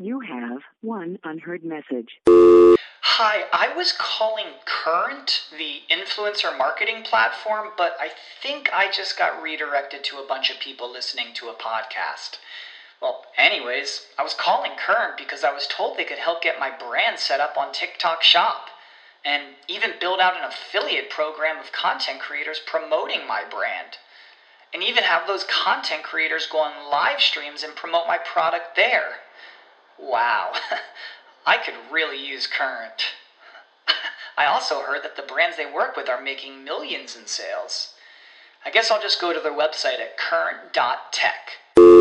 You have one unheard message. Hi, I was calling Current, the influencer marketing platform, but I think I just got redirected to a bunch of people listening to a podcast. Well, anyways, I was calling Current because I was told they could help get my brand set up on TikTok Shop, and even build out an affiliate program of content creators promoting my brand, and even have those content creators go on live streams and promote my product there. Wow, I could really use Current. I also heard that the brands they work with are making millions in sales. I guess I'll just go to their website at current.tech.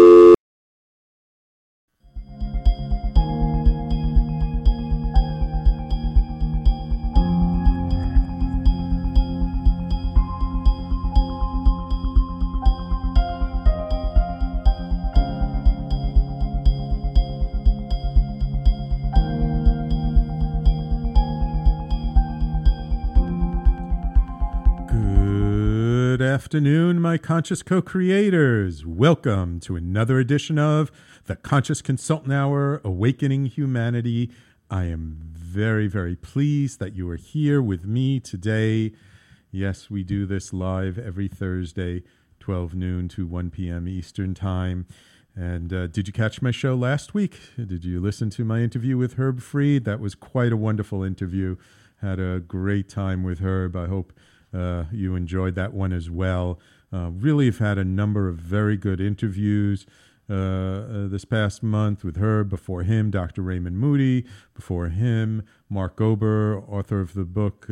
Good afternoon, my conscious co-creators. Welcome to another edition of the Conscious Consultant Hour, Awakening Humanity. I am very, very pleased that you are here with me today. Yes, we do this live every Thursday, 12 noon to 1 p.m. Eastern Time. And did you catch my show last week? Did you listen to my interview with Herb Fried? That was quite a wonderful interview. Had a great time with Herb. I hope you enjoyed that one as well. Really have had a number of very good interviews this past month with Herb. Before him, Dr. Raymond Moody. Before him, Mark Gober, author of the book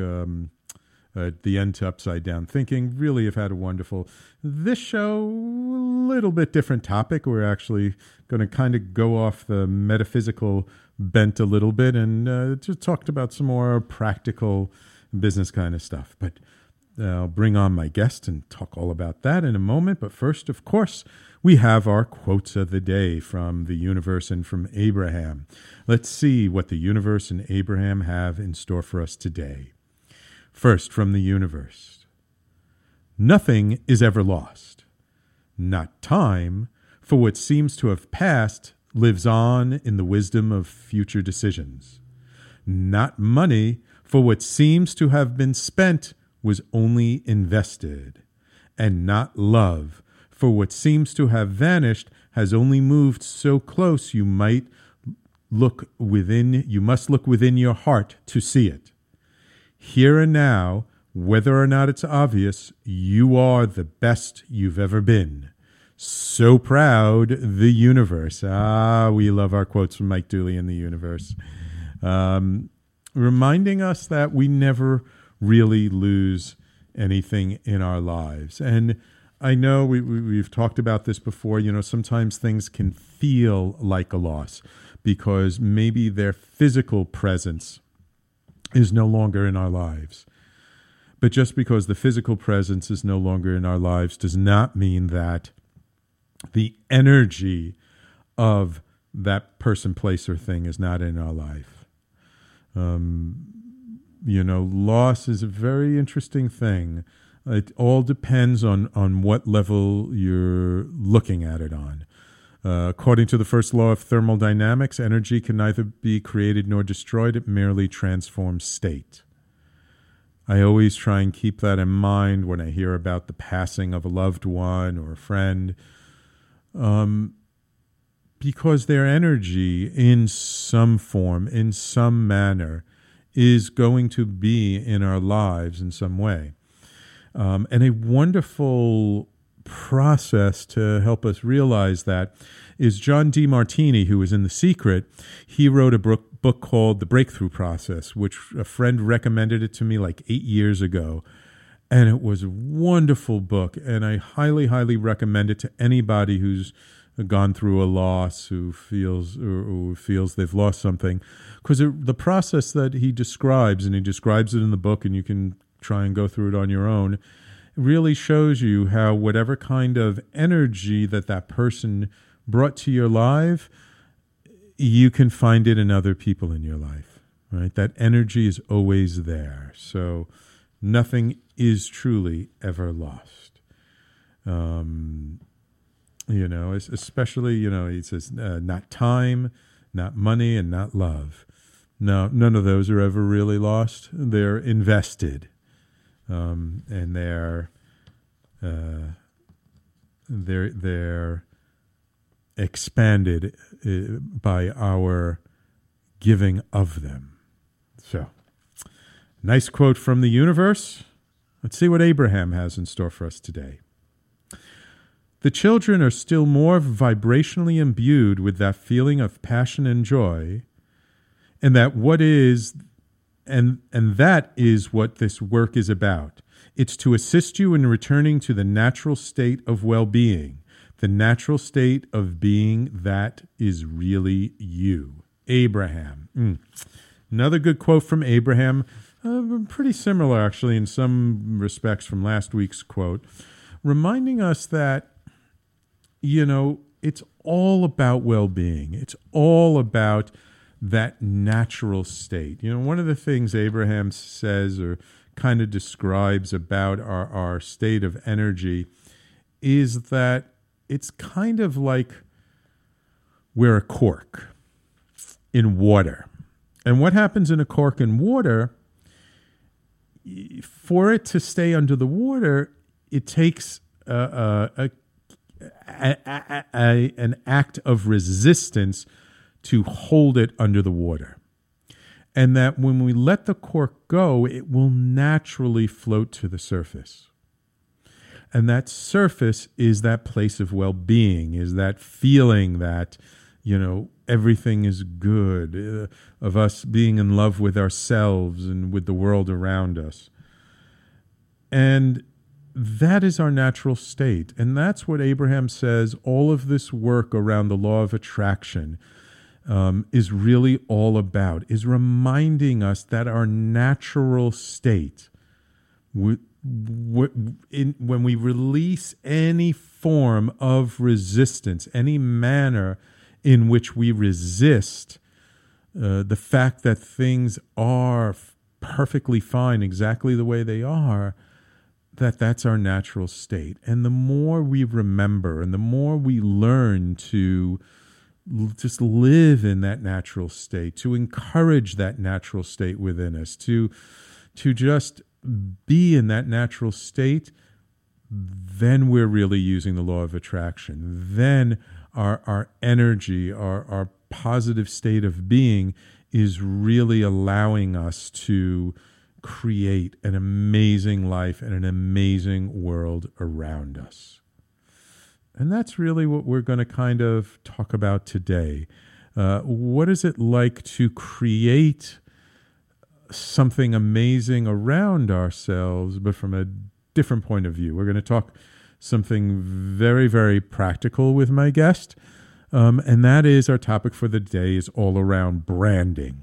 The End to Upside Down Thinking. Really have had a wonderful. This show, a little bit different topic. We're actually going to kind of go off the metaphysical bent a little bit and just talked about some more practical business kind of stuff. But I'll bring on my guest and talk all about that in a moment. But first, of course, we have our quotes of the day from the universe and from Abraham. Let's see what the universe and Abraham have in store for us today. First, from the universe. Nothing is ever lost. Not time, for what seems to have passed lives on in the wisdom of future decisions. Not money, for what seems to have been spent was only invested, and not love, for what seems to have vanished has only moved so close you must look within your heart to see it. Here and now, whether or not it's obvious, you are the best you've ever been. So proud, the universe. We love our quotes from Mike Dooley in the universe. Reminding us that we never really lose anything in our lives. And I know we've talked about this before. You know, sometimes things can feel like a loss because maybe their physical presence is no longer in our lives. But just because the physical presence is no longer in our lives does not mean that the energy of that person, place, or thing is not in our life. Loss is a very interesting thing. It all depends on what level you're looking at it on. According to the first law of thermodynamics, energy can neither be created nor destroyed. It merely transforms state. I always try and keep that in mind when I hear about the passing of a loved one or a friend, because their energy in some form, in some manner, is going to be in our lives in some way. And a wonderful process to help us realize that is John Demartini, who was in The Secret. He wrote a book called The Breakthrough Process, which a friend recommended it to me like 8 years ago. And it was a wonderful book. And I highly, highly recommend it to anybody who's gone through a loss, who feels they've lost something. Because the process that he describes, and he describes it in the book, and you can try and go through it on your own, really shows you how whatever kind of energy that person brought to your life, you can find it in other people in your life, right? That energy is always there. So nothing is truly ever lost. Especially, he says, not time, not money, and not love. No, none of those are ever really lost. They're invested, and they're expanded by our giving of them. So, nice quote from the universe. Let's see what Abraham has in store for us today. The children are still more vibrationally imbued with that feeling of passion and joy, and that is what this work is about. It's to assist you in returning to the natural state of well-being, the natural state of being that is really you. Abraham. Another good quote from Abraham, pretty similar actually in some respects from last week's quote, reminding us that, it's all about well-being. It's all about that natural state. One of the things Abraham says or kind of describes about our state of energy is that it's kind of like we're a cork in water. And what happens in a cork in water, for it to stay under the water, it takes an act of resistance to hold it under the water. And that when we let the cork go, it will naturally float to the surface. And that surface is that place of well-being, is that feeling that, everything is good, of us being in love with ourselves and with the world around us. And that is our natural state. And that's what Abraham says all of this work around the law of attraction is really all about, is reminding us that our natural state, when we release any form of resistance, any manner in which we resist the fact that things are perfectly fine exactly the way they are, that's our natural state. And the more we remember and the more we learn to just live in that natural state, to encourage that natural state within us, to just be in that natural state, then we're really using the law of attraction. Then our energy, our positive state of being is really allowing us to create an amazing life and an amazing world around us. And that's really what we're going to kind of talk about today. What is it like to create something amazing around ourselves, but from a different point of view? We're going to talk something very, very practical with my guest, and that is our topic for the day is all around branding.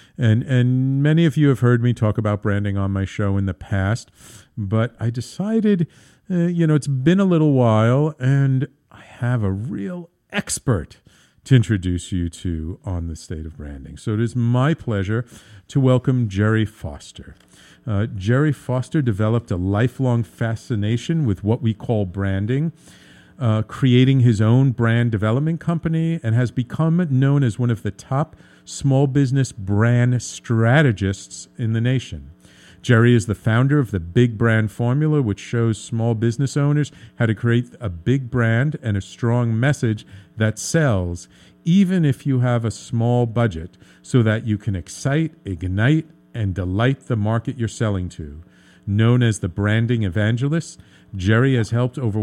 And many of you have heard me talk about branding on my show in the past, but I decided, it's been a little while, and I have a real expert to introduce you to on the state of branding. So it is my pleasure to welcome Jerry Foster. Jerry Foster developed a lifelong fascination with what we call branding, creating his own brand development company, and has become known as one of the top small business brand strategists in the nation. Jerry is the founder of the Big Brand Formula, which shows small business owners how to create a big brand and a strong message that sells, even if you have a small budget, so that you can excite, ignite, and delight the market you're selling to. Known as the branding evangelist, Jerry has helped over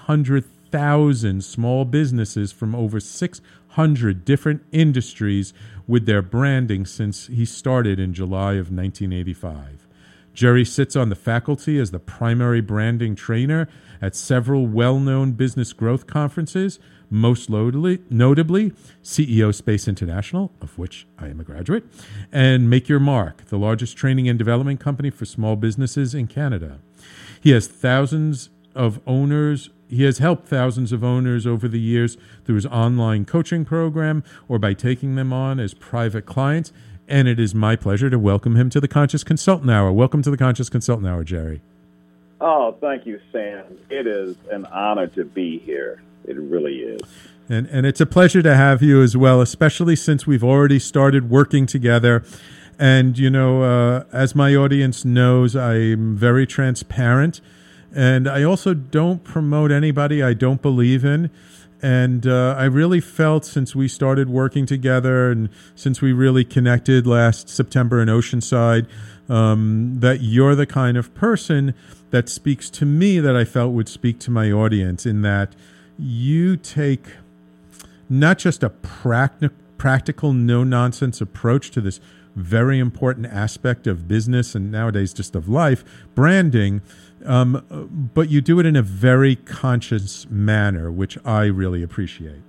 100,000 small businesses from over 600 different industries with their branding since he started in July of 1985. Jerry sits on the faculty as the primary branding trainer at several well-known business growth conferences, most notably CEO Space International, of which I am a graduate, and Make Your Mark, the largest training and development company for small businesses in Canada. He has helped thousands of owners over the years through his online coaching program or by taking them on as private clients. And it is my pleasure to welcome him to the Conscious Consultant Hour. Welcome to the Conscious Consultant Hour, Jerry. Oh, thank you, Sam. It is an honor to be here. It really is. And it's a pleasure to have you as well, especially since we've already started working together. And, as my audience knows, I'm very transparent. And I also don't promote anybody I don't believe in. And I really felt since we started working together and since we really connected last September in Oceanside, that you're the kind of person that speaks to me that I felt would speak to my audience, in that you take not just a practical, no-nonsense approach to this very important aspect of business and nowadays just of life, branding, but you do it in a very conscious manner, which I really appreciate.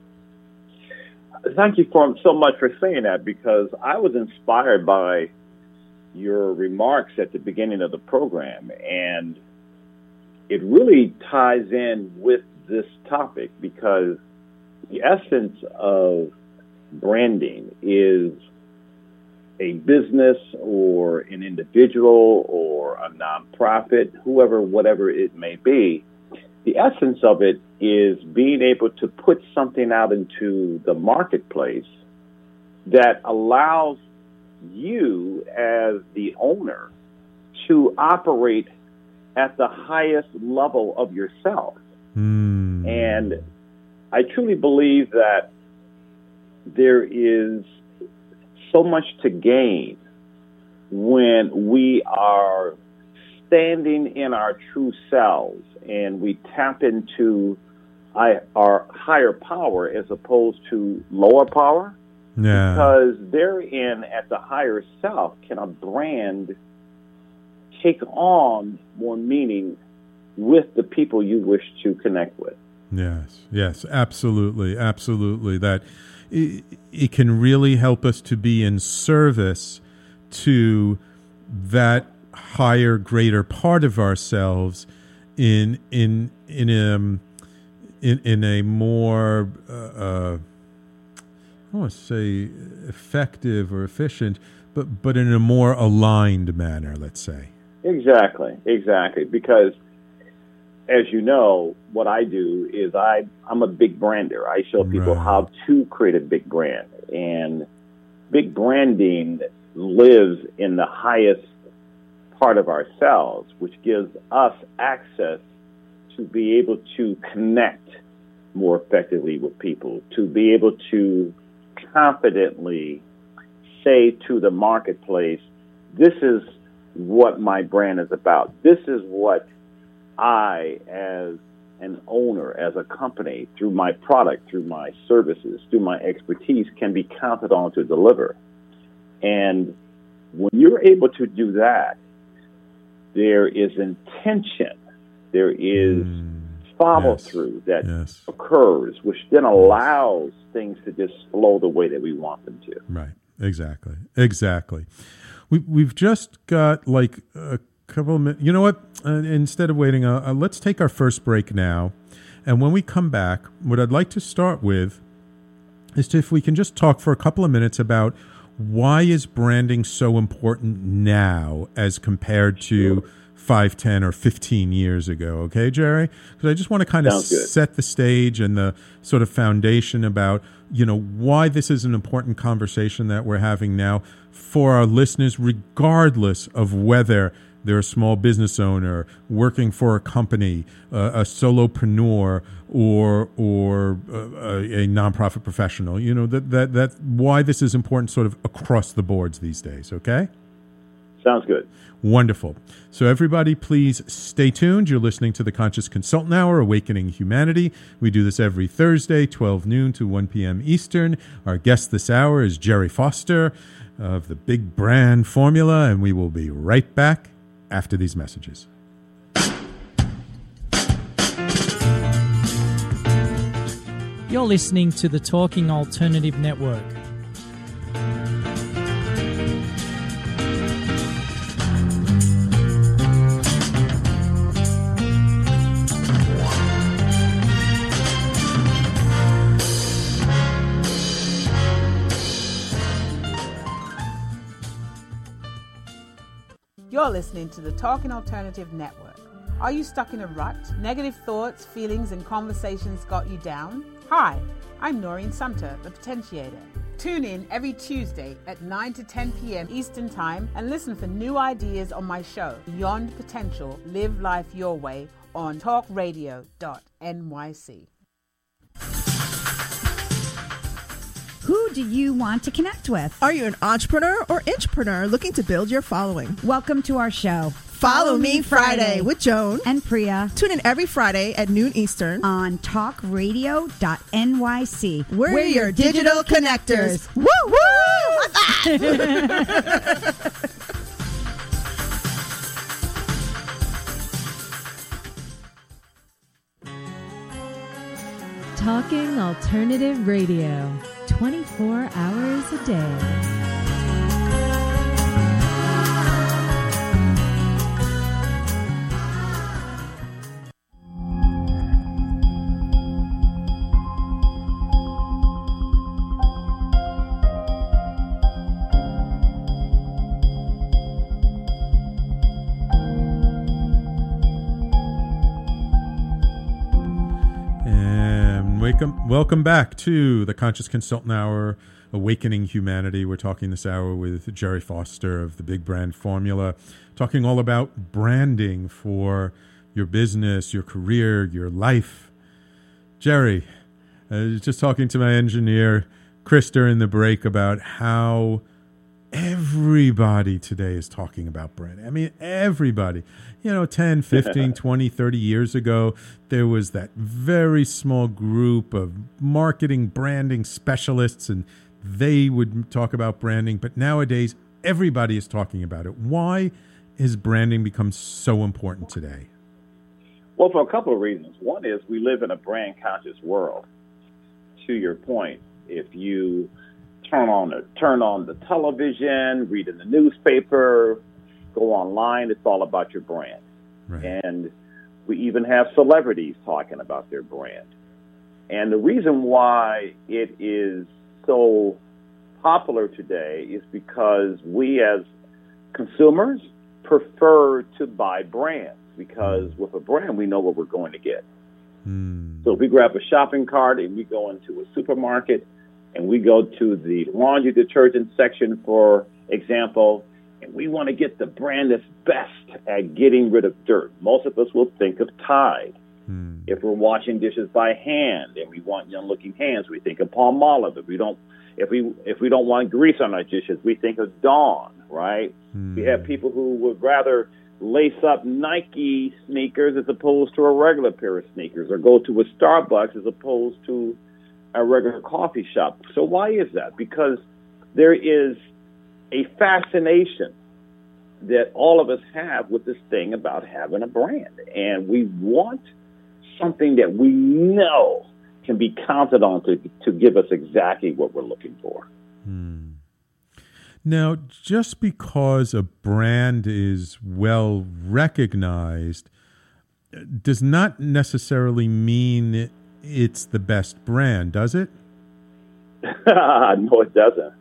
Thank you so much for saying that, because I was inspired by your remarks at the beginning of the program, and it really ties in with this topic, because the essence of branding is a business or an individual or a nonprofit, whatever it may be. The essence of it is being able to put something out into the marketplace that allows you as the owner to operate at the highest level of yourself. And I truly believe that there is so much to gain when we are standing in our true selves and we tap into our higher power as opposed to lower power. Yeah. Because therein, at the higher self, can a brand take on more meaning with the people you wish to connect with. Yes, absolutely. That it can really help us to be in service to that higher, greater part of ourselves in a more I don't want to say effective or efficient, but in a more aligned manner, let's say. Exactly. Because, as you know, what I do is I'm a big brander. I show people how to create a big brand. And big branding lives in the highest part of ourselves, which gives us access to be able to connect more effectively with people, to be able to confidently say to the marketplace, this is what my brand is about. This is what I, as an owner, as a company, through my product, through my services, through my expertise, can be counted on to deliver. And when you're able to do that, there is intention, there is follow-through that occurs, which then allows things to just flow the way that we want them to. Right, exactly. We've just got like a couple of minutes. You know what? Instead of waiting, let's take our first break now. And when we come back, what I'd like to start with is if we can just talk for a couple of minutes about why is branding so important now as compared to 5, 10, or 15 years ago. Okay, Jerry? Because I just want to kind of set the stage and the sort of foundation about, why this is an important conversation that we're having now for our listeners, regardless of whether they're a small business owner working for a company, a solopreneur, or a nonprofit professional. That why this is important sort of across the boards these days. Okay? Sounds good. Wonderful. So everybody, please stay tuned. You're listening to the Conscious Consultant Hour, Awakening Humanity. We do this every Thursday, 12 noon to 1 p.m. Eastern. Our guest this hour is Jerry Foster of the Big Brand Formula, and we will be right back after these messages. You're listening to the Talking Alternative Network. You're listening to the Talking Alternative Network. Are you stuck in a rut? Negative thoughts, feelings, and conversations got you down? Hi, I'm Noreen Sumter, the Potentiator. Tune in every Tuesday at 9 to 10 p.m. Eastern Time and listen for new ideas on my show, Beyond Potential, Live Life Your Way, on talkradio.nyc. Who do you want to connect with? Are you an entrepreneur or intrapreneur looking to build your following? Welcome to our show. Follow Me Friday with Joan and Priya. Tune in every Friday at noon Eastern on talkradio.nyc. We're your digital connectors. Woo woo! Talking Alternative Radio, 24 hours a day. Welcome back to the Conscious Consultant Hour, Awakening Humanity. We're talking this hour with Jerry Foster of the Big Brand Formula, talking all about branding for your business, your career, your life. Jerry, I was just talking to my engineer, Chris, during the break about how everybody today is talking about branding. I mean, everybody. 10, 15, 20, 30 years ago, there was that very small group of marketing, branding specialists, and they would talk about branding. But nowadays, everybody is talking about it. Why has branding become so important today? Well, for a couple of reasons. One is we live in a brand-conscious world. To your point, if you turn on the television, read in the newspaper, go online, it's all about your brand. Right. And we even have celebrities talking about their brand. And the reason why it is so popular today is because we as consumers prefer to buy brands, because with a brand, we know what we're going to get. So if we grab a shopping cart and we go into a supermarket and we go to the laundry detergent section, for example, and we want to get the brand that's best at getting rid of dirt, most of us will think of Tide. If we're washing dishes by hand and we want young-looking hands, we think of Palmolive. If we don't want grease on our dishes, we think of Dawn, right? We have people who would rather lace up Nike sneakers as opposed to a regular pair of sneakers, or go to a Starbucks as opposed to a regular coffee shop. So why is that? Because there is a fascination that all of us have with this thing about having a brand. And we want something that we know can be counted on to give us exactly what we're looking for. Now, just because a brand is well recognized does not necessarily mean it's the best brand, does it? No, it doesn't.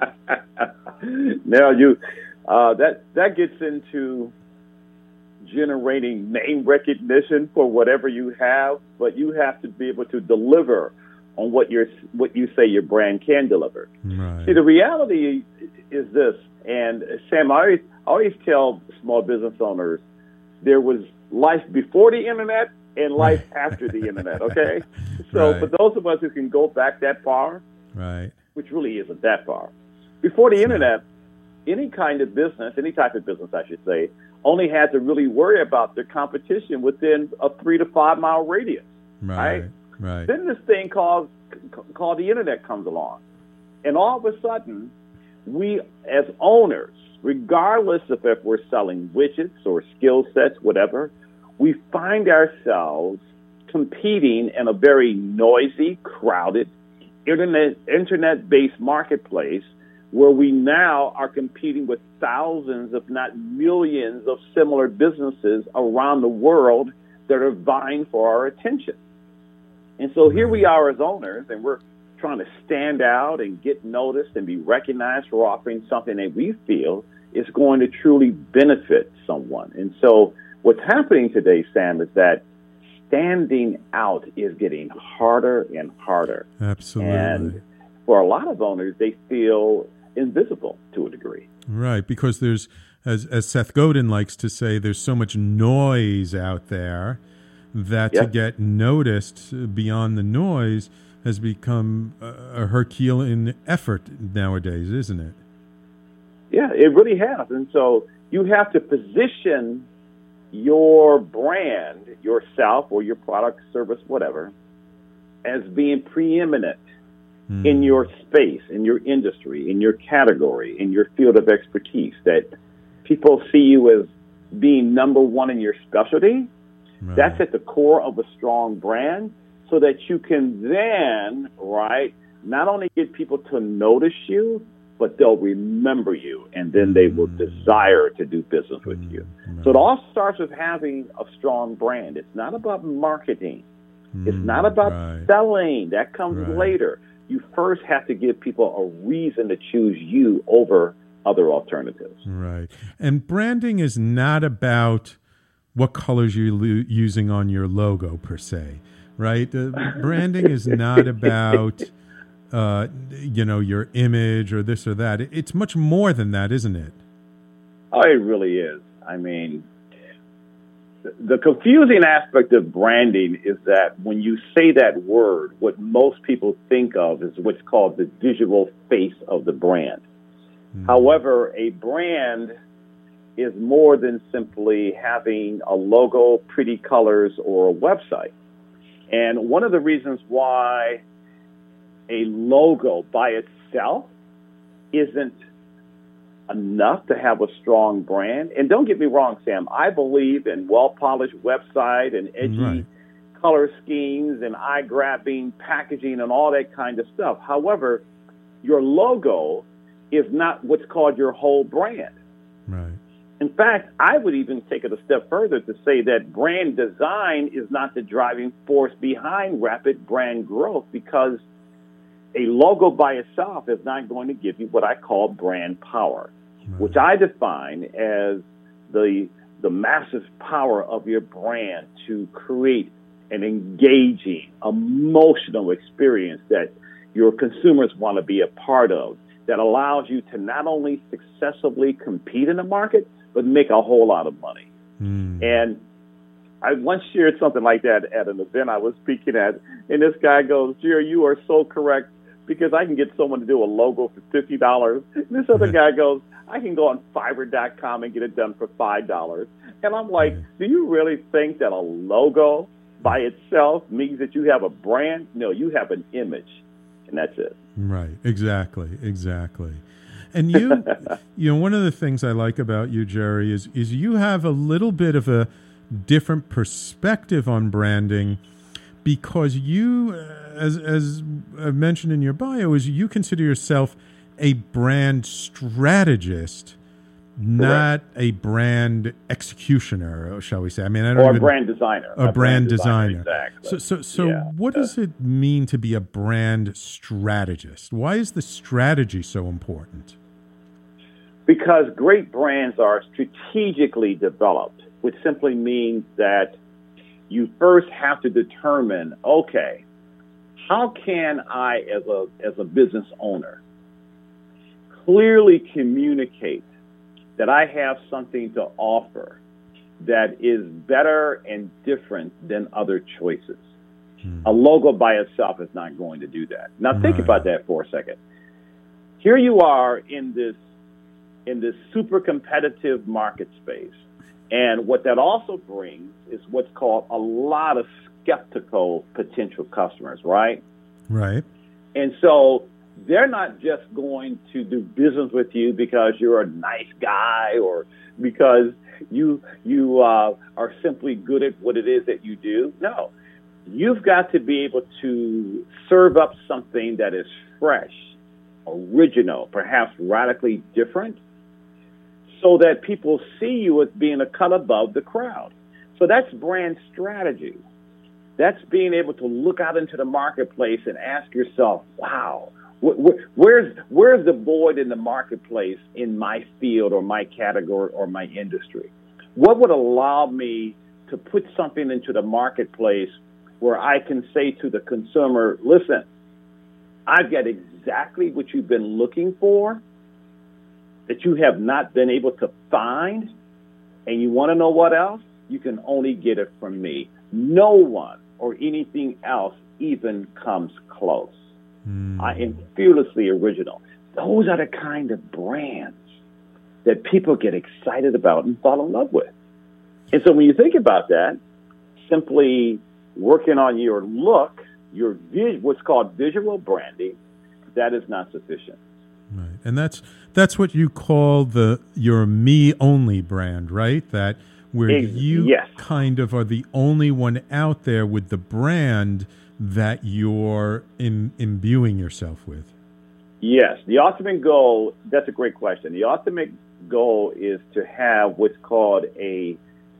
Now, that gets into generating name recognition for whatever you have, but you have to be able to deliver on what you say your brand can deliver. Right. See, the reality is this, and Sam, I always tell small business owners, there was life before the internet and life after the internet, okay? So for those of us who can go back that far, right, which really isn't that far, before the internet, any kind of business, any type of business, I should say, only had to really worry about their competition within a 3 to 5 mile radius, right? Then this thing called the internet comes along, and all of a sudden, we as owners, regardless of if we're selling widgets or skill sets, whatever, we find ourselves competing in a very noisy, crowded, internet-based marketplace where we now are competing with thousands, if not millions, of similar businesses around the world that are vying for our attention. And so here we are as owners, and we're trying to stand out and get noticed and be recognized for offering something that we feel is going to truly benefit someone. And so what's happening today, Sam, is that standing out is getting harder and harder. Absolutely. And for a lot of owners, they feel invisible to a degree. Right, because there's, as Seth Godin likes to say, there's so much noise out there that to get noticed beyond the noise has become a Herculean effort nowadays, isn't it? Yeah, it really has. And so you have to position your brand, yourself or your product, service, whatever, as being preeminent in your space, in your industry, in your category, in your field of expertise, that people see you as being number one in your specialty. Right. That's at the core of a strong brand, so that you can then, right, not only get people to notice you, but they'll remember you, and then they will desire to do business with you. Right. So it all starts with having a strong brand. It's not about marketing. It's not about selling. That comes later. You first have to give people a reason to choose you over other alternatives. Right. And branding is not about what colors you're using on your logo, per se, right? Branding is not about, your image or this or that. It's much more than that, isn't it? Oh, it really is. I mean, the confusing aspect of branding is that when you say that word, what most people think of is what's called the visual face of the brand. However, a brand is more than simply having a logo, pretty colors, or a website. And one of the reasons why a logo by itself isn't enough to have a strong brand. And don't get me wrong, Sam, I believe in well-polished website and edgy color schemes and eye-grabbing packaging and all that kind of stuff. However, your logo is not what's called your whole brand. Right. In fact, I would even take it a step further to say that brand design is not the driving force behind rapid brand growth, because a logo by itself is not going to give you what I call brand power, which I define as the massive power of your brand to create an engaging, emotional experience that your consumers want to be a part of, that allows you to not only successfully compete in the market, but make a whole lot of money. And I once shared something like that at an event I was speaking at, and this guy goes, "Jerry, you are so correct, because I can get someone to do a logo for $50. And this other guy goes, "I can go on Fiverr.com and get it done for $5. And I'm like, do you really think that a logo by itself means that you have a brand? No, you have an image, and that's it. Right, exactly. And you, one of the things I like about you, Jerry, is you have a little bit of a different perspective on branding, because you, as I've mentioned in your bio, is you consider yourself a brand strategist, not a brand executioner, shall we say? I mean, or a brand designer. A brand designer. Exactly. So what does it mean to be a brand strategist? Why is the strategy so important? Because great brands are strategically developed, which simply means that you first have to determine, okay, how can I, as a business owner, clearly communicate that I have something to offer that is better and different than other choices? A logo by itself is not going to do that. Now think about that for a second. Here you are in this super competitive market space. And what that also brings is what's called a lot of skeptical potential customers, right? Right. And so they're not just going to do business with you because you're a nice guy or because you are simply good at what it is that you do. No, you've got to be able to serve up something that is fresh, original, perhaps radically different, so that people see you as being a cut above the crowd. So that's brand strategy. That's being able to look out into the marketplace and ask yourself, wow, where's the void in the marketplace in my field or my category or my industry? What would allow me to put something into the marketplace where I can say to the consumer, listen, I've got exactly what you've been looking for that you have not been able to find, and you want to know what else? You can only get it from me. No one or anything else even comes close. I am fearlessly original. Those are the kind of brands that people get excited about and fall in love with. And so when you think about that, simply working on your look, your what's called visual branding, that is not sufficient. Right. And that's what you call your me only brand, right? That where you kind of are the only one out there with the brand that you're imbuing yourself with. Yes. The ultimate goal, that's a great question. The ultimate goal is to have what's called a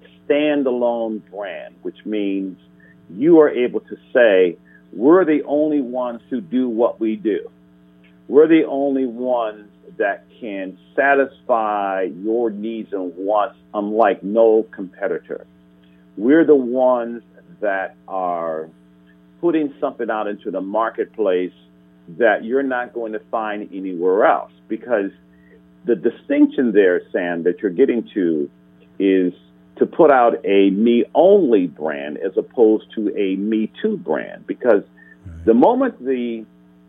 standalone brand, which means you are able to say, we're the only ones who do what we do. We're the only ones that can satisfy your needs and wants unlike no competitor. We're the ones that are putting something out into the marketplace that you're not going to find anywhere else. Because the distinction there, Sam, that you're getting to is to put out a me-only brand as opposed to a me-too brand. Because the moment the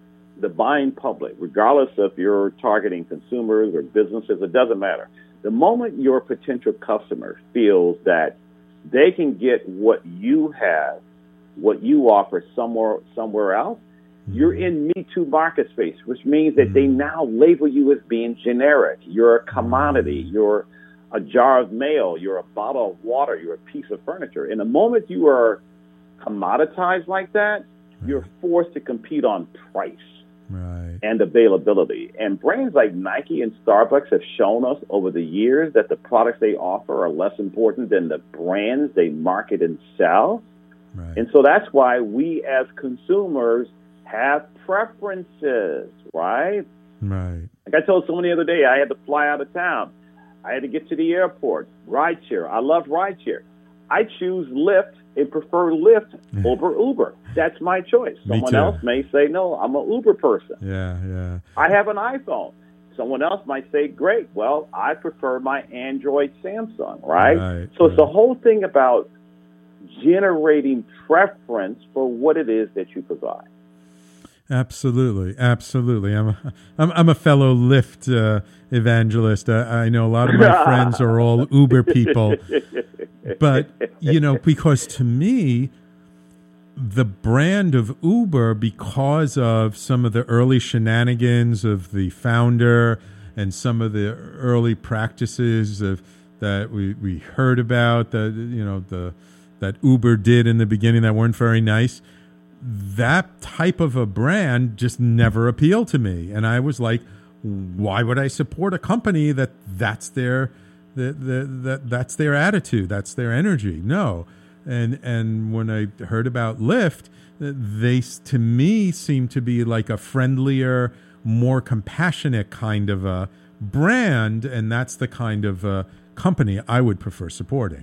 buying public, regardless if you're targeting consumers or businesses, it doesn't matter. The moment your potential customer feels that they can get what you have, what you offer somewhere else, you're in Me Too market space, which means that they now label you as being generic. You're a commodity. You're a jar of mail. You're a bottle of water. You're a piece of furniture. And the moment you are commoditized like that, you're forced to compete on price. Right. And availability. And brands like Nike and Starbucks have shown us over the years that the products they offer are less important than the brands they market and sell. Right. And so that's why we as consumers have preferences, right? Right. Like I told someone the other day, I had to fly out of town. I had to get to the airport. Rideshare. I love rideshare. I choose Lyft and prefer Lyft over Uber. That's my choice. Someone else may say, no, I'm an Uber person. Yeah. I have an iPhone. Someone else might say, great, well, I prefer my Android Samsung, right? So it's the whole thing about generating preference for what it is that you provide. Absolutely. I'm a fellow Lyft evangelist. I know a lot of my friends are all Uber people. But, because to me, the brand of Uber, because of some of the early shenanigans of the founder and some of the early practices that we heard about, that Uber did in the beginning that weren't very nice, that type of a brand just never appealed to me. And I was like, why would I support a company that's their that's their attitude, that's their energy? No. And when I heard about Lyft, they to me seem to be like a friendlier, more compassionate kind of a brand, and that's the kind of company I would prefer supporting.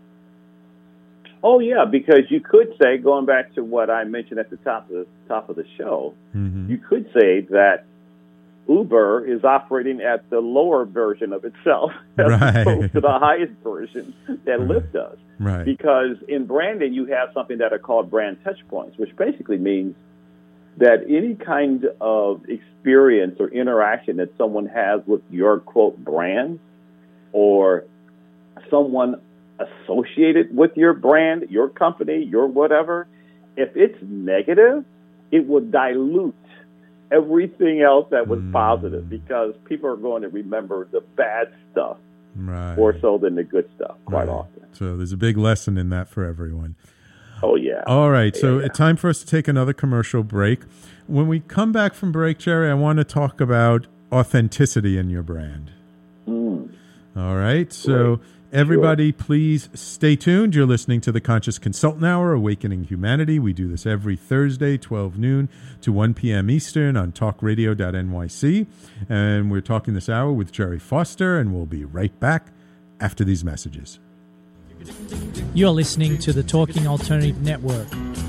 Oh, yeah, because you could say, going back to what I mentioned at the top of the show, you could say that Uber is operating at the lower version of itself as opposed to the highest version that Lyft does. Right. Because in branding, you have something that are called brand touch points, which basically means that any kind of experience or interaction that someone has with your, quote, brand or someone associated with your brand, your company, your whatever, if it's negative, it will dilute everything else that was positive, because people are going to remember the bad stuff more so than the good stuff quite often. So there's a big lesson in that for everyone. Oh, yeah. All right. So it's time for us to take another commercial break. When we come back from break, Jerry, I want to talk about authenticity in your brand. All right. So everybody, please stay tuned. You're listening to the Conscious Consultant Hour, Awakening Humanity. We do this every Thursday, 12 noon to 1 p.m. Eastern on talkradio.nyc. And we're talking this hour with Jerry Foster, and we'll be right back after these messages. You're listening to the Talking Alternative Network.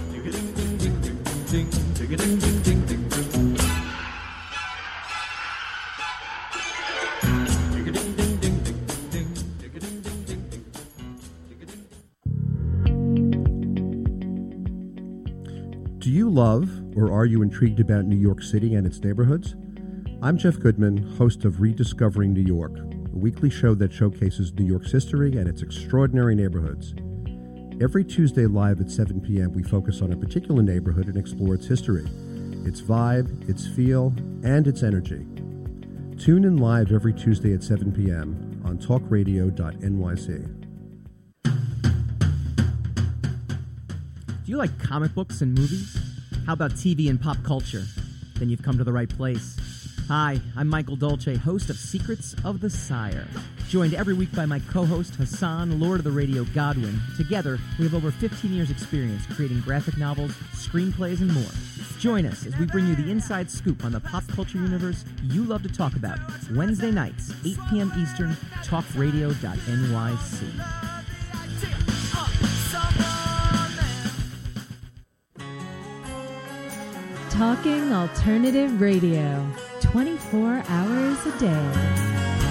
Do you love or are you intrigued about New York City and its neighborhoods? I'm Jeff Goodman, host of Rediscovering New York, a weekly show that showcases New York's history and its extraordinary neighborhoods. Every Tuesday live at 7 p.m., we focus on a particular neighborhood and explore its history, its vibe, its feel, and its energy. Tune in live every Tuesday at 7 p.m. on talkradio.nyc. Do you like comic books and movies? How about TV and pop culture? Then you've come to the right place. Hi, I'm Michael Dolce, host of Secrets of the Sire. Joined every week by my co-host Hassan, Lord of the Radio Godwin. Together, we have over 15 years' experience creating graphic novels, screenplays, and more. Join us as we bring you the inside scoop on the pop culture universe you love to talk about. Wednesday nights, 8 p.m. Eastern, talkradio.nyc. Talking Alternative Radio, 24 hours a day.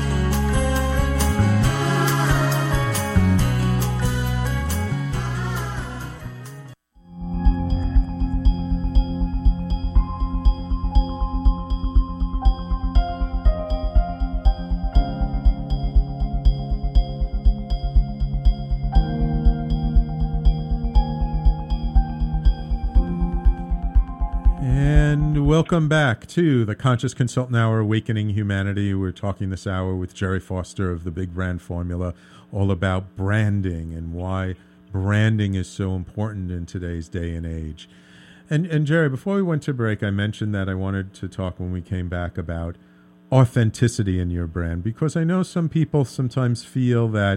Welcome back to the Conscious Consultant Hour, Awakening Humanity. We're talking this hour with Jerry Foster of the Big Brand Formula, all about branding and why branding is so important in today's day and age. And Jerry, before we went to break, I mentioned that I wanted to talk when we came back about authenticity in your brand, because I know some people sometimes feel that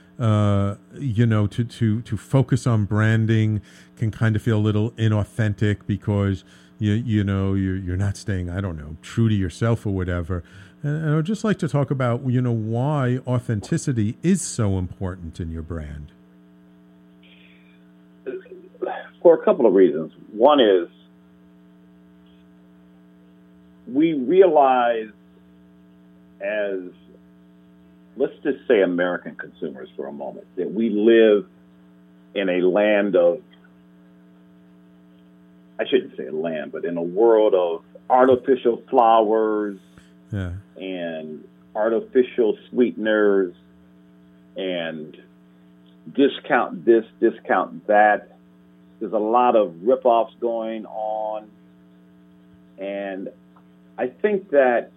to focus on branding can kind of feel a little inauthentic because you're not staying, I don't know, true to yourself or whatever. And I would just like to talk about, why authenticity is so important in your brand. For a couple of reasons. One is we realize as, let's just say American consumers for a moment, that we live in a land of, I shouldn't say a land, but in a world of artificial flowers and artificial sweeteners and discount this, discount that. There's a lot of rip-offs going on. And I think that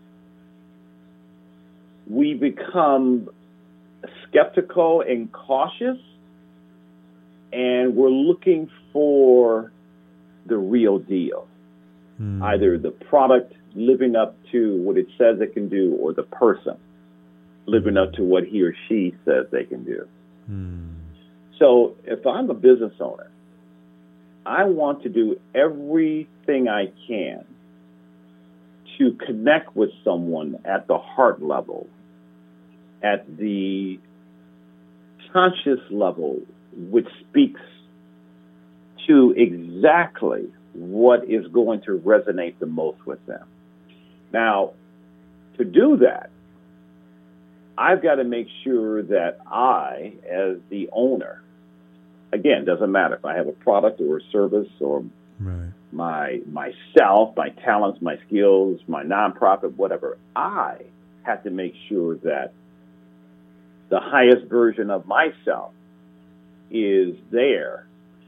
we become skeptical and cautious, and we're looking for the real deal. Either the product living up to what it says it can do, or the person living up to what he or she says they can do. So if I'm a business owner, I want to do everything I can to connect with someone at the heart level, at the conscious level, which speaks to exactly what is going to resonate the most with them. Now, to do that, I've got to make sure that I, as the owner, again, doesn't matter if I have a product or a service or myself, my talents, my skills, my nonprofit, whatever, I have to make sure that the highest version of myself is there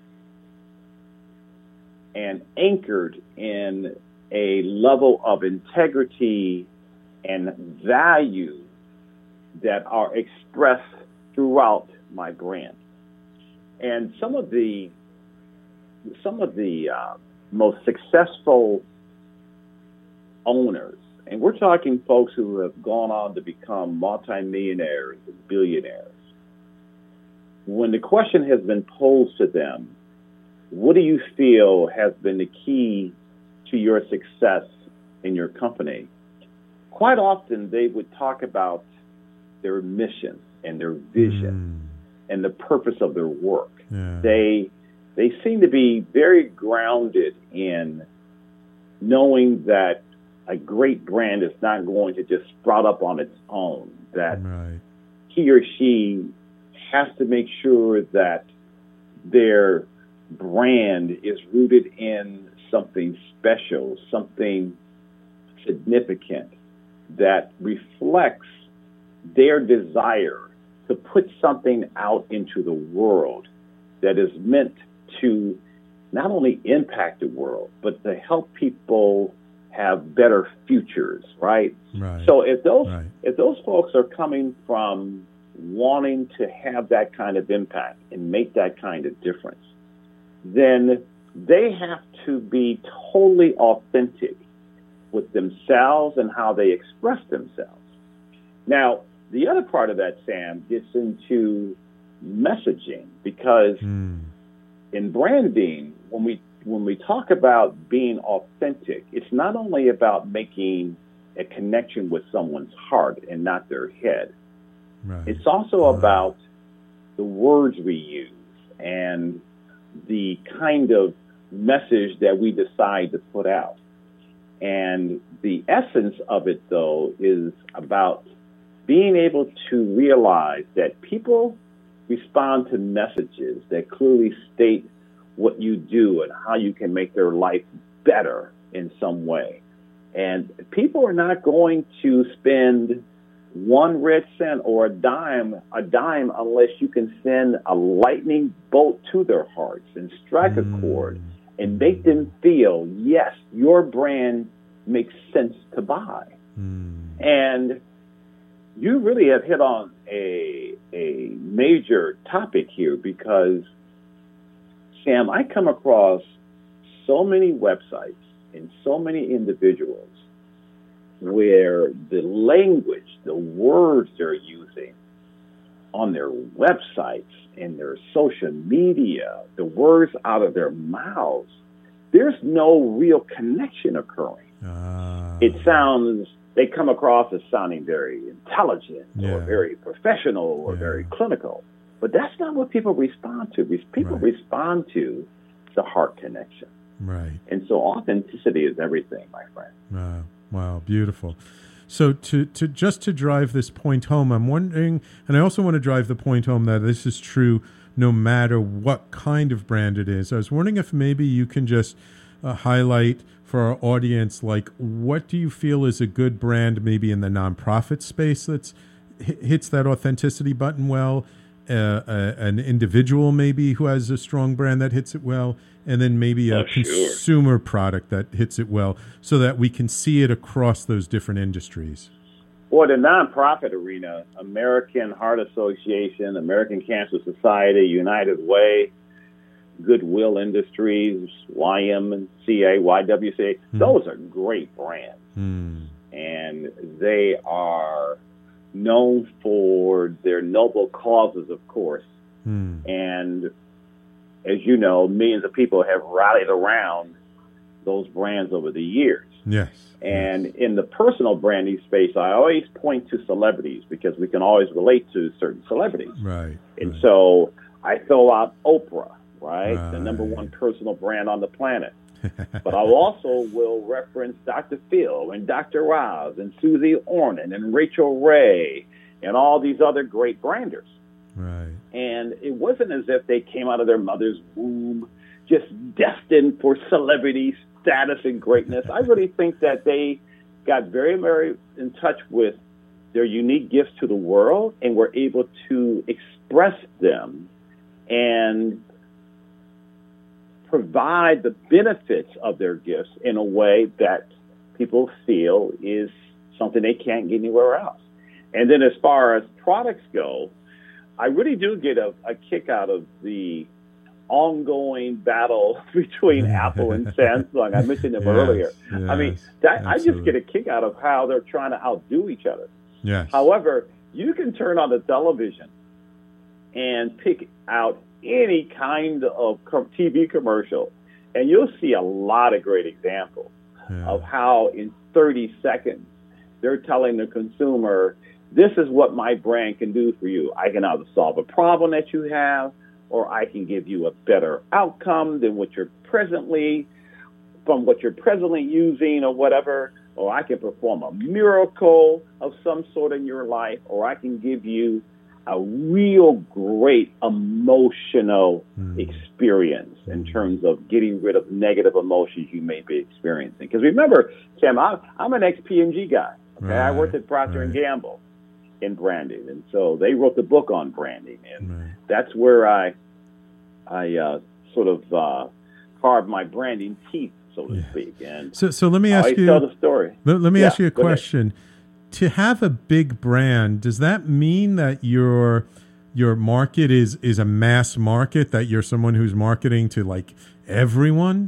and anchored in a level of integrity and value that are expressed throughout my brand. And some of the most successful owners, and we're talking folks who have gone on to become multimillionaires and billionaires, when the question has been posed to them, what do you feel has been the key to your success in your company? Quite often they would talk about their mission and their vision and the purpose of their work. Yeah. They seem to be very grounded in knowing that a great brand is not going to just sprout up on its own, that Right. he or she has to make sure that their brand is rooted in something special, something significant that reflects their desire to put something out into the world that is meant to not only impact the world, but to help people have better futures, right? Right. So if those Right. if those folks are coming from wanting to have that kind of impact and make that kind of difference, then they have to be totally authentic with themselves and how they express themselves. Now, the other part of that, Sam, gets into messaging, because in branding, when we talk about being authentic, it's not only about making a connection with someone's heart and not their head. Right. It's also about the words we use and the kind of message that we decide to put out. And the essence of it, though, is about being able to realize that people respond to messages that clearly state what you do and how you can make their life better in some way. And people are not going to spend 1 red cent or a dime unless you can send a lightning bolt to their hearts and strike a chord and make them feel, yes, your brand makes sense to buy. And you really have hit on a major topic here, because, Sam, I come across so many websites and so many individuals where the language, the words they're using on their websites and their social media, the words out of their mouths, there's no real connection occurring. It sounds, they come across as sounding very intelligent or very professional or very clinical. But that's not what people respond to. People respond to the heart connection. Right. And so authenticity is everything, my friend. Wow, beautiful. So to drive this point home, I'm wondering, and I also want to drive the point home that this is true no matter what kind of brand it is. I was wondering if maybe you can just highlight for our audience, like, what do you feel is a good brand maybe in the nonprofit space that's hits that authenticity button well, an individual maybe who has a strong brand that hits it well, and then maybe a consumer product that hits it well, so that we can see it across those different industries? Well, the nonprofit arena, American Heart Association, American Cancer Society, United Way, Goodwill Industries, YMCA, YWCA, those are great brands. And they are known for their noble causes, of course. And as you know, millions of people have rallied around those brands over the years. Yes. And in the personal branding space, I always point to celebrities, because we can always relate to certain celebrities. Right. And so I throw out Oprah, right? The #1 personal brand on the planet. But I also will reference Dr. Phil and Dr. Oz and Susie Orman and Rachel Ray and all these other great branders. Right. And it wasn't as if they came out of their mother's womb just destined for celebrity status and greatness. I really think that they got very, very in touch with their unique gifts to the world and were able to express them and provide the benefits of their gifts in a way that people feel is something they can't get anywhere else. And then as far as products go, I really do get a kick out of the ongoing battle between Apple and Samsung. I mentioned them earlier. I mean, I just get a kick out of how they're trying to outdo each other. Yes. However, you can turn on the television and pick out any kind of TV commercial, and you'll see a lot of great examples of how in 30 seconds they're telling the consumer, this is what my brand can do for you. I can either solve a problem that you have, or I can give you a better outcome than what you're presently using or whatever, or I can perform a miracle of some sort in your life, or I can give you a real great emotional experience in terms of getting rid of negative emotions you may be experiencing. Because remember, Tim, I'm an ex-P&G guy. Okay? Right, I worked at Procter & Gamble in branding, and so they wrote the book on branding, and that's where I sort of carved my branding teeth, so to speak. And so let me ask you. Tell the story. Let me ask you a question. To have a big brand, does that mean that your market is a mass market, that you're someone who's marketing to like everyone?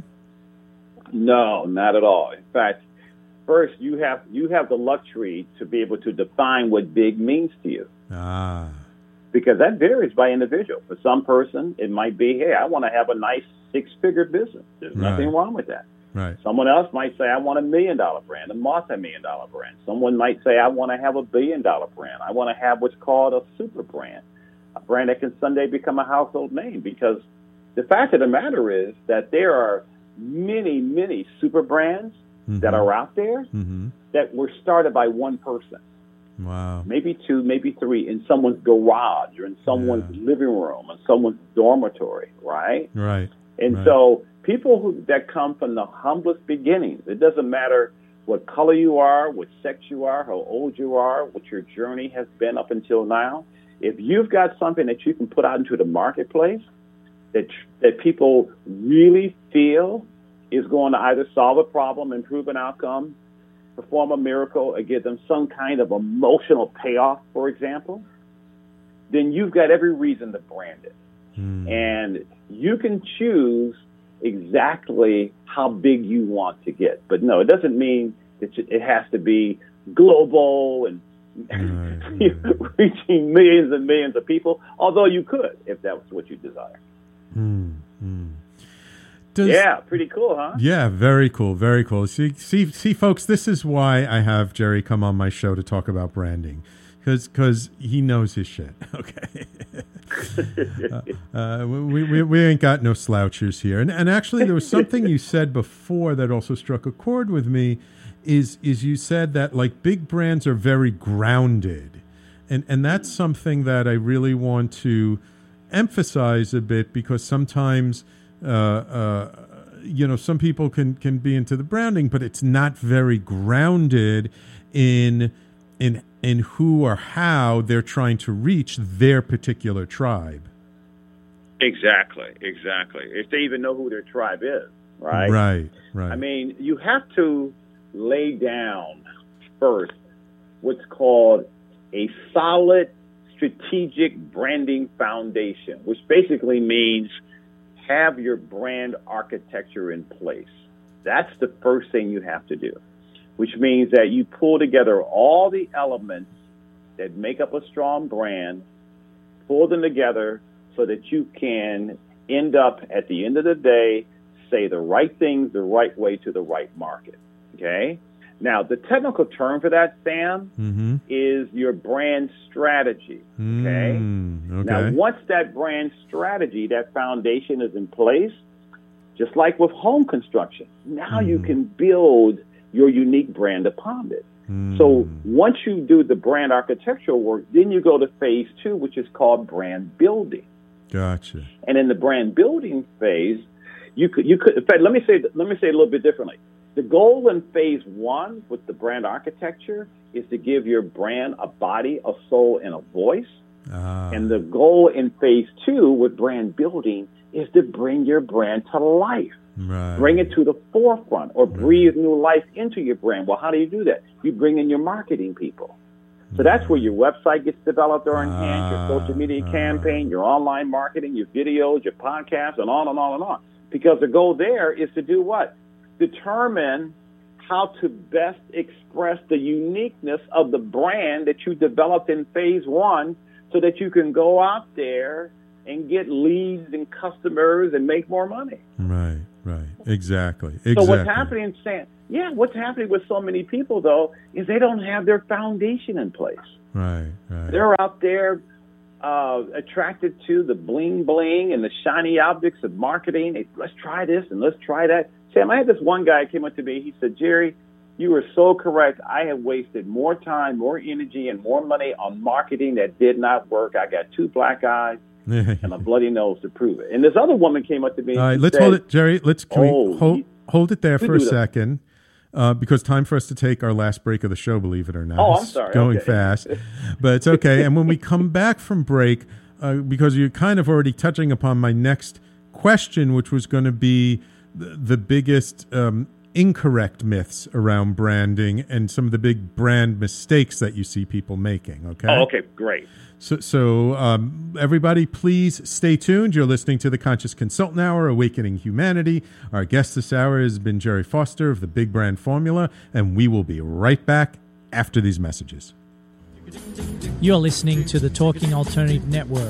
No, not at all. In fact, first you have the luxury to be able to define what big means to you. Because that varies by individual. For some person, it might be, hey, I want to have a nice 6-figure business. There's nothing wrong with that. Right. Someone else might say, I want $1 million brand, a multi-million-dollar brand. Someone might say, I want to have $1 billion brand. I want to have what's called a super brand, a brand that can someday become a household name. Because the fact of the matter is that there are many, many super brands that are out there that were started by one person. Wow. Maybe 2, maybe 3 in someone's garage or in someone's living room or someone's dormitory, right? Right. And so people that come from the humblest beginnings, it doesn't matter what color you are, what sex you are, how old you are, what your journey has been up until now, if you've got something that you can put out into the marketplace that people really feel is going to either solve a problem, improve an outcome, perform a miracle, or give them some kind of emotional payoff, for example, then you've got every reason to brand it. And you can choose exactly how big you want to get. But no, it doesn't mean that it has to be global and reaching millions and millions of people, although you could if that was what you desire. Yeah, pretty cool, huh? Yeah, very cool, very cool. See, folks, this is why I have Jerry come on my show to talk about branding, because he knows his shit. Okay, we ain't got no slouchers here. And actually, there was something you said before that also struck a chord with me. Is you said that like big brands are very grounded, and that's something that I really want to emphasize a bit, because sometimes some people can be into the branding, but it's not very grounded in who or how they're trying to reach their particular tribe. Exactly. If they even know who their tribe is, right? Right. I mean, you have to lay down first what's called a solid strategic branding foundation, which basically means have your brand architecture in place. That's the first thing you have to do, which means that you pull together all the elements that make up a strong brand, pull them together so that you can end up at the end of the day, say the right things the right way to the right market. Okay? Now, the technical term for that, Sam, is your brand strategy. Okay? Now, once that brand strategy, that foundation is in place, just like with home construction, now you can build your unique brand upon it. So once you do the brand architectural work, then you go to phase 2, which is called brand building. Gotcha. And in the brand building phase, you could. In fact, let me say it a little bit differently. The goal in phase 1 with the brand architecture is to give your brand a body, a soul, and a voice. And the goal in phase 2 with brand building is to bring your brand to life. Right. Bring it to the forefront or breathe new life into your brand. Well, how do you do that? You bring in your marketing people. So that's where your website gets developed or enhanced, your social media campaign, your online marketing, your videos, your podcasts, and on and on and on. Because the goal there is to do what? Determine how to best express the uniqueness of the brand that you developed in phase 1 so that you can go out there and get leads and customers and make more money. Right. Right. Exactly. So what's happening, what's happening with so many people, though, is they don't have their foundation in place. Right. They're out there attracted to the bling bling and the shiny objects of marketing. Let's try this and let's try that. Sam, I had this one guy came up to me. He said, Jerry, you were so correct. I have wasted more time, more energy, and more money on marketing that did not work. I got 2 black eyes and a bloody nose to prove it. And this other woman came up to me. All right, let's hold it, Jerry. Can we hold it there for a second? Because time for us to take our last break of the show, believe it or not. Oh, I'm sorry. It's going fast, but it's okay. And when we come back from break, because you're kind of already touching upon my next question, which was going to be the biggest incorrect myths around branding and some of the big brand mistakes that you see people making. Okay. Oh, okay, great. So everybody, please stay tuned. You're listening to the Conscious Consultant Hour, Awakening Humanity. Our guest this hour has been Jerry Foster of the Big Brand Formula, and we will be right back after these messages. You're listening to the Talking Alternative Network.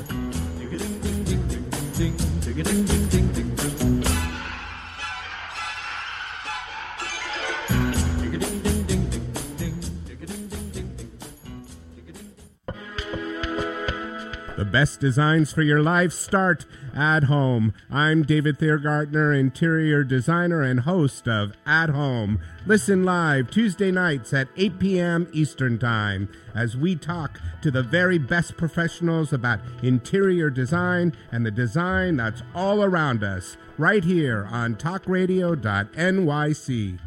The best designs for your life start at home. I'm David Thiergartner, interior designer and host of At Home. Listen live Tuesday nights at 8 p.m. Eastern Time as we talk to the very best professionals about interior design and the design that's all around us, right here on talkradio.nyc.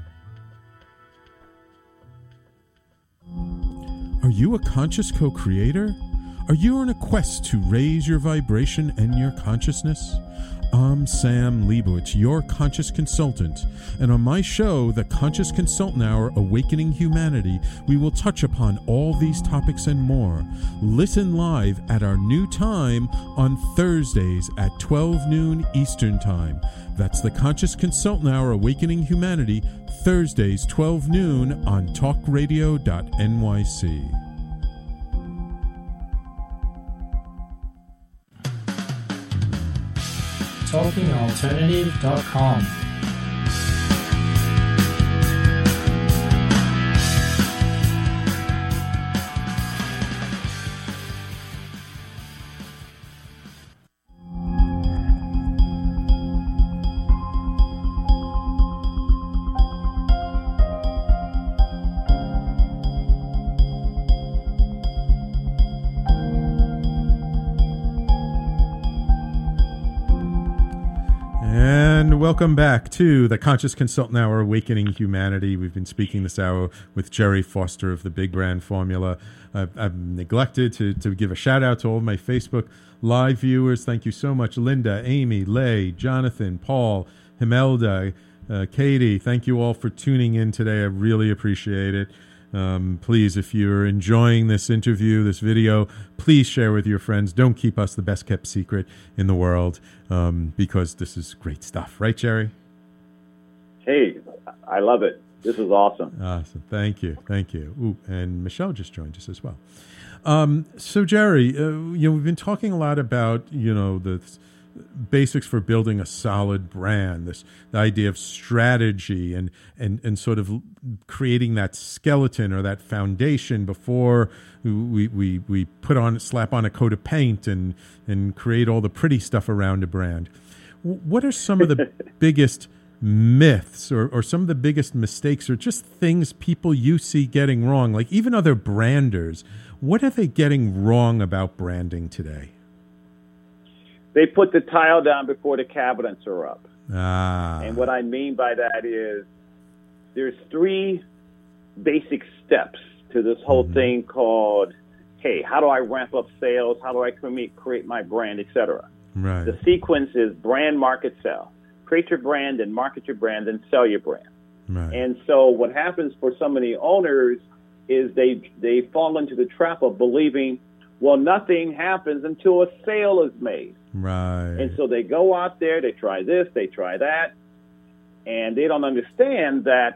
Are you a conscious co-creator? Are you on a quest to raise your vibration and your consciousness? I'm Sam Leibowitz, your conscious consultant, and on my show, The Conscious Consultant Hour, Awakening Humanity, we will touch upon all these topics and more. Listen live at our new time on Thursdays at 12 noon Eastern Time. That's The Conscious Consultant Hour, Awakening Humanity, Thursdays 12 noon on talkradio.nyc. TalkingAlternative.com. Welcome back to the Conscious Consultant Hour, Awakening Humanity. We've been speaking this hour with Jerry Foster of the Big Brand Formula. I've neglected to give a shout out to all of my Facebook Live viewers. Thank you so much, Linda, Amy, Lay, Jonathan, Paul, Himelda, Katie. Thank you all for tuning in today. I really appreciate it. Please, if you're enjoying this interview, this video, please share with your friends. Don't keep us the best kept secret in the world, because this is great stuff. Right, Jerry? Hey, I love it. This is awesome. Awesome. Thank you. Thank you. Ooh, and Michelle just joined us as well. So, Jerry, we've been talking a lot about, the basics for building a solid brand, the idea of strategy and sort of creating that skeleton or that foundation before we slap on a coat of paint and create all the pretty stuff around a brand. What are some of the biggest myths or some of the biggest mistakes or just things people you see getting wrong, like even other branders? What are they getting wrong about branding today? They put the tile down before the cabinets are up. And what I mean by that is there's 3 basic steps to this whole thing called, hey, how do I ramp up sales? How do I create my brand, etc.? Right. The sequence is brand, market, sell. Create your brand and market your brand and sell your brand. Right. And so what happens for so many owners is they fall into the trap of believing, well, nothing happens until a sale is made. Right. And so they go out there, they try this, they try that, and they don't understand that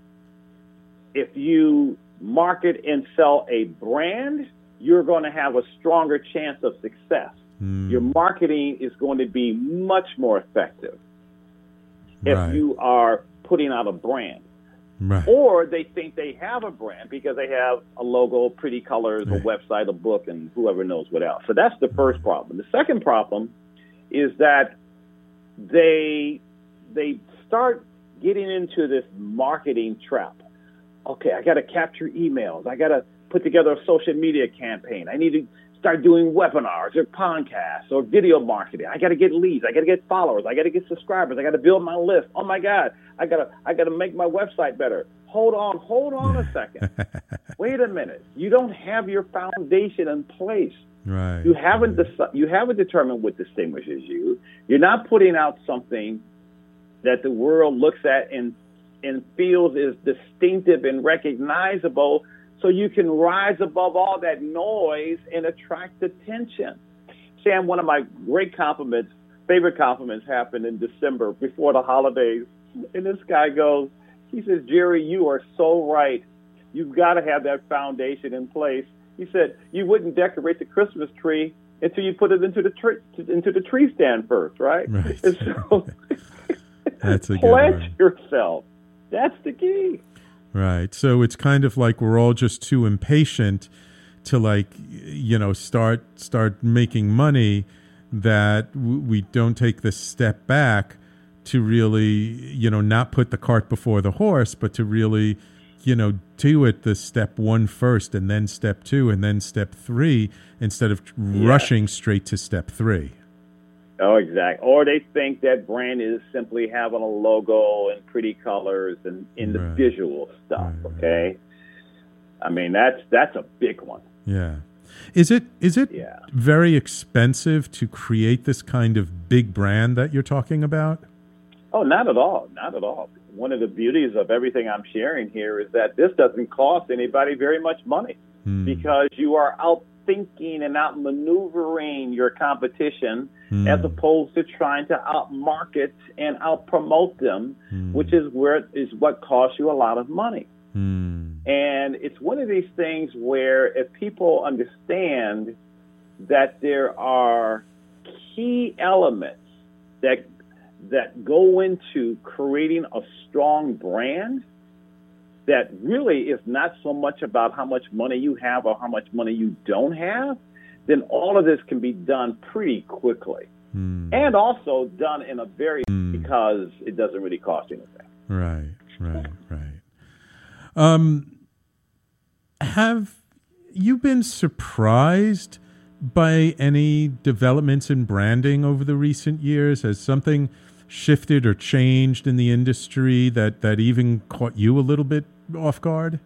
if you market and sell a brand, you're going to have a stronger chance of success. Your marketing is going to be much more effective. if you are putting out a brand. Right. Or they think they have a brand because they have a logo, pretty colors, a website, a book, and whoever knows what else. So that's the first problem. The second problem is that they start getting into this marketing trap. Okay, I got to capture emails. I got to put together a social media campaign. I need to start doing webinars or podcasts or video marketing. I got to get leads. I got to get followers. I got to get subscribers. I got to build my list. Oh my God, I got to make my website better. Hold on a second. Wait a minute. You don't have your foundation in place. Right. You haven't determined what distinguishes you. You're not putting out something that the world looks at and feels is distinctive and recognizable, so you can rise above all that noise and attract attention. Sam, one of my favorite compliments happened in December before the holidays. And this guy goes, he says, Jerry, you are so right. You've got to have that foundation in place. He said, you wouldn't decorate the Christmas tree until you put it into the tree stand first, right? And so that's a good pledge one. yourself. That's the key. Right. So it's kind of like we're all just too impatient to start making money, that we don't take the step back to really, not put the cart before the horse, but to really, do it the step one first and then step two and then step three instead of rushing straight to step three. Oh, exactly. Or they think that brand is simply having a logo and pretty colors and in the visual stuff. Okay, I mean that's a big one. Yeah, is it very expensive to create this kind of big brand that you're talking about? Oh, not at all. Not at all. One of the beauties of everything I'm sharing here is that this doesn't cost anybody very much money because you are out thinking and outmaneuvering your competition as opposed to trying to outmarket and outpromote them, which is what costs you a lot of money. And it's one of these things where if people understand that there are key elements that go into creating a strong brand, that really is not so much about how much money you have or how much money you don't have, then all of this can be done pretty quickly. And also done in a very, because it doesn't really cost anything. Right. Have you been surprised by any developments in branding over the recent years? Has something shifted or changed in the industry that even caught you a little bit off guard?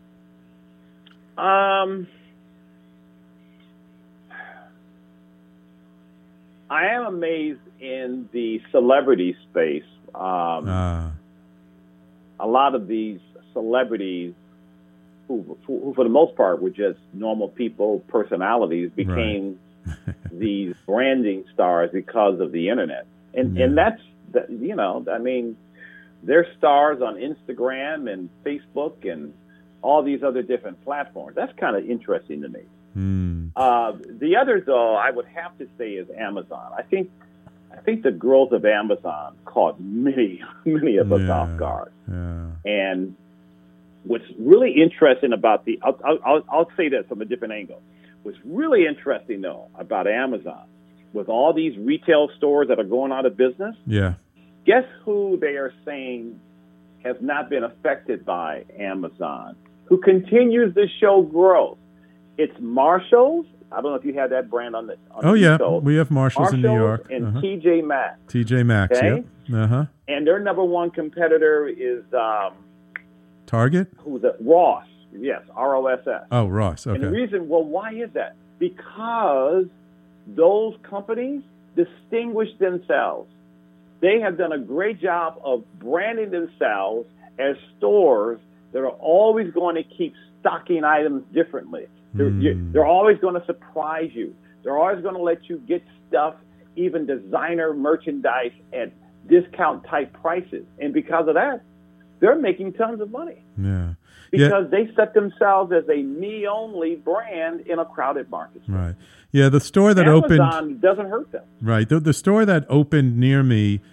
I am amazed in the celebrity space. A lot of these celebrities who for the most part were just normal people, personalities, became these branding stars because of the internet. And that's, I mean, they're stars on Instagram and Facebook and all these other different platforms. That's kind of interesting to me. The other, though, I would have to say is Amazon. I think the growth of Amazon caught many of us off guard. And what's really interesting about I'll say this from a different angle. What's really interesting, though, about Amazon, with all these retail stores that are going out of business, guess who they are saying has not been affected by Amazon, who continues to show growth? It's Marshalls. I don't know if you have that brand on the show. We have Marshalls in New York. And TJ Maxx. TJ Maxx, okay? And their number one competitor is Target? Who's that? Ross. Yes, ROSS. Oh, Ross. Okay. And the reason, why is that? Because those companies distinguish themselves. They have done a great job of branding themselves as stores that are always going to keep stocking items differently. They're always going to surprise you. They're always going to let you get stuff, even designer merchandise, at discount-type prices. And because of that, they're making tons of money. Because they set themselves as a me-only brand in a crowded market. Right. Yeah, the store that Amazon opened... doesn't hurt them. Right. The store that opened near me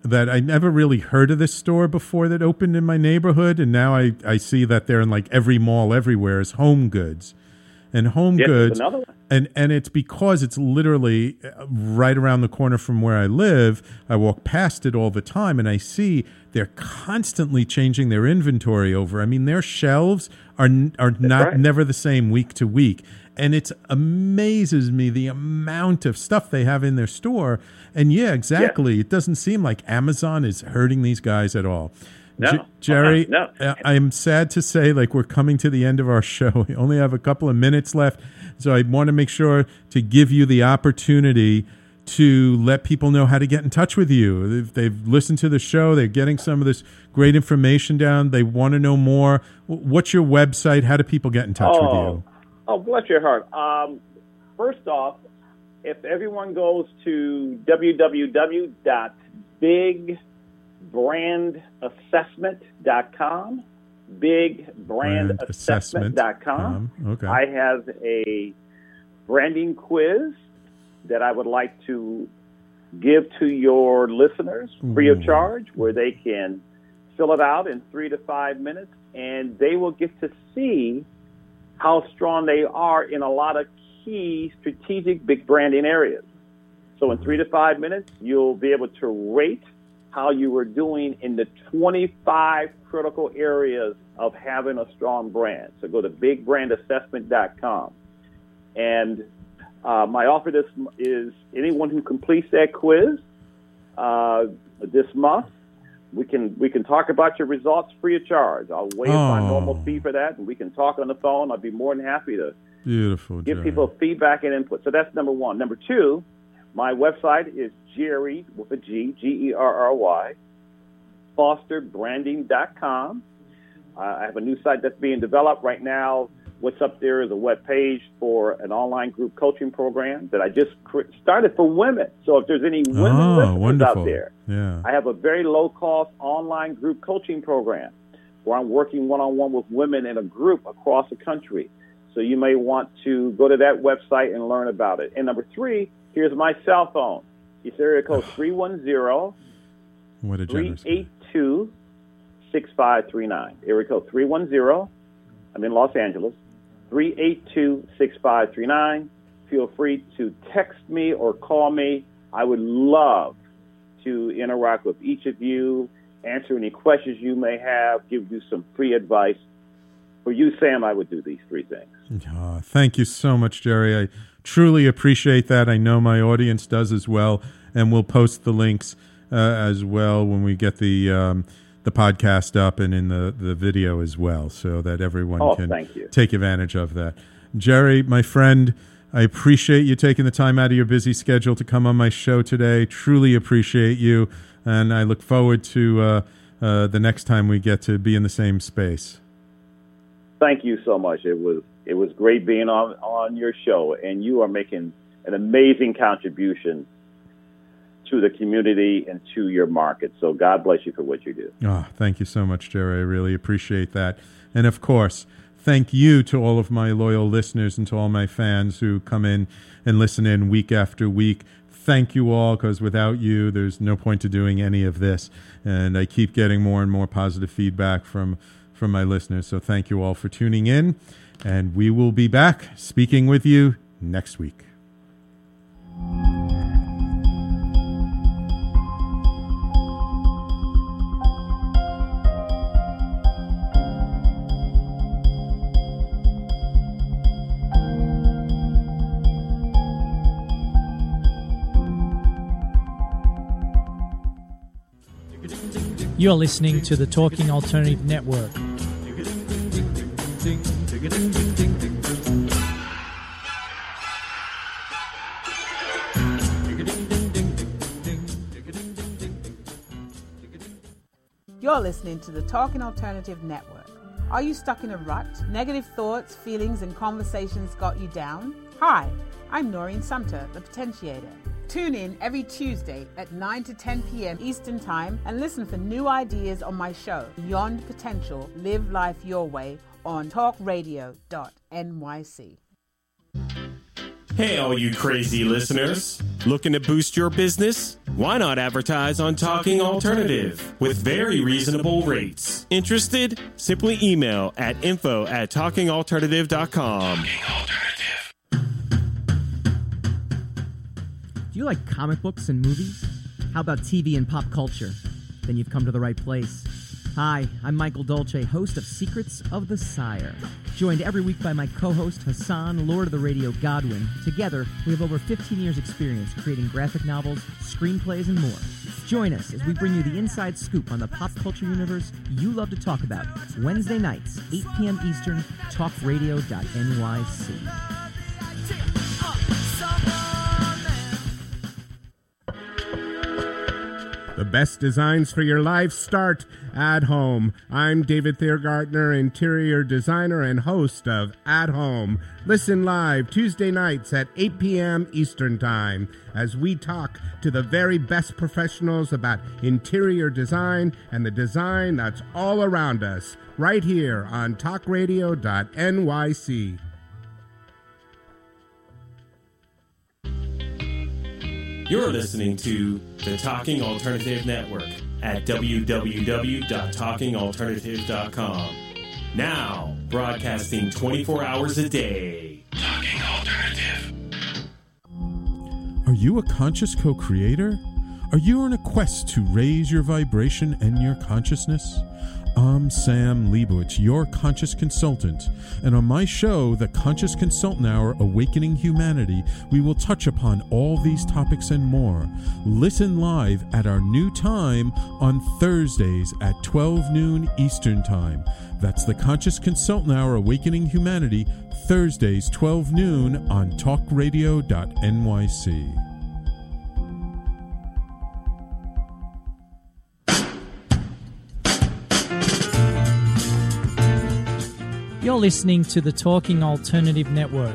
that I never really heard of this store before that opened in my neighborhood, and now I see that they're in like every mall everywhere, is Home Goods. And Home Goods, another one. And it's because it's literally right around the corner from where I live. I walk past it all the time, and I see they're constantly changing their inventory over. I mean, their shelves are never the same week to week. And it amazes me the amount of stuff they have in their store. And yeah, exactly. It doesn't seem like Amazon is hurting these guys at all. No. Jerry, No. I'm sad to say, like, we're coming to the end of our show. We only have a couple of minutes left. So I want to make sure to give you the opportunity to let people know how to get in touch with you. If they've listened to the show, they're getting some of this great information down, they want to know more. What's your website? How do people get in touch with you? Oh, bless your heart. First off, if everyone goes to www.bigbrandassessment.com, bigbrandassessment.com. Okay. I have a branding quiz that I would like to give to your listeners free of charge, where they can fill it out in 3 to 5 minutes, and they will get to see how strong they are in a lot of key strategic big branding areas. So in 3 to 5 minutes, you'll be able to rate how you were doing in the 25 critical areas of having a strong brand. So go to bigbrandassessment.com. And my offer is anyone who completes that quiz this month, we can talk about your results free of charge. I'll waive my normal fee for that, and we can talk on the phone. I'd be more than happy to give Jerry. people feedback and input. So that's number one. Number two, my website is Jerry, with a G, Gerry, fosterbranding.com. I have a new site that's being developed right now. What's up there is a web page for an online group coaching program that I just started for women. So if there's any women listeners out there, I have a very low-cost online group coaching program where I'm working one-on-one with women in a group across the country. So you may want to go to that website and learn about it. And number three, here's my cell phone. It's area code 310-382-6539. Area code 310. I'm in Los Angeles. 382-6539. Feel free to text me or call me. I would love to interact with each of you, answer any questions you may have, give you some free advice. For you, Sam, I would do these three things. Thank you so much, Jerry. I truly appreciate that. I know my audience does as well, and we'll post the links as well when we get the podcast up and in the video as well, so that everyone can take advantage of that. Jerry, my friend, I appreciate you taking the time out of your busy schedule to come on my show today. Truly appreciate you, and I look forward to the next time we get to be in the same space. Thank you so much. It was great being on your show, and you are making an amazing contribution to the community and to your market. So God bless you for what you do. Thank you so much, Jerry. I really appreciate that. And of course, thank you to all of my loyal listeners and to all my fans who come in and listen in week after week. Thank you all, because without you, there's no point to doing any of this. And I keep getting more and more positive feedback from my listeners. So thank you all for tuning in. And we will be back speaking with you next week. You're listening to the Talking Alternative Network. You're listening to the Talking Alternative Network. Are you stuck in a rut? Negative thoughts, feelings, and conversations got you down? Hi, I'm Noreen Sumter, the Potentiator. Tune in every Tuesday at 9 to 10 p.m. Eastern Time and listen for new ideas on my show, Beyond Potential, Live Life Your Way, on talkradio.nyc. Hey, all you crazy listeners. Looking to boost your business? Why not advertise on Talking Alternative with very reasonable rates? Interested? Simply email at info@talkingalternative.com. Do you like comic books and movies? How about TV and pop culture? Then you've come to the right place. Hi, I'm Michael Dolce, host of Secrets of the Sire. Joined every week by my co-host Hassan, Lord of the Radio Godwin. Together, we have over 15 years' experience creating graphic novels, screenplays, and more. Join us as we bring you the inside scoop on the pop culture universe you love to talk about. Wednesday nights, 8 p.m. Eastern, talkradio.nyc. The best designs for your life start at home. I'm David Thiergartner, interior designer and host of At Home. Listen live Tuesday nights at 8 p.m. Eastern Time as we talk to the very best professionals about interior design and the design that's all around us, right here on talkradio.nyc. You're listening to the Talking Alternative Network at www.talkingalternative.com. Now, broadcasting 24 hours a day. Talking Alternative. Are you a conscious co-creator? Are you on a quest to raise your vibration and your consciousness? I'm Sam Leibowitz, your conscious consultant, and on my show, The Conscious Consultant Hour, Awakening Humanity, we will touch upon all these topics and more. Listen live at our new time on Thursdays at 12 noon Eastern Time. That's The Conscious Consultant Hour, Awakening Humanity, Thursdays 12 noon on talkradio.nyc. You're listening to the Talking Alternative Network.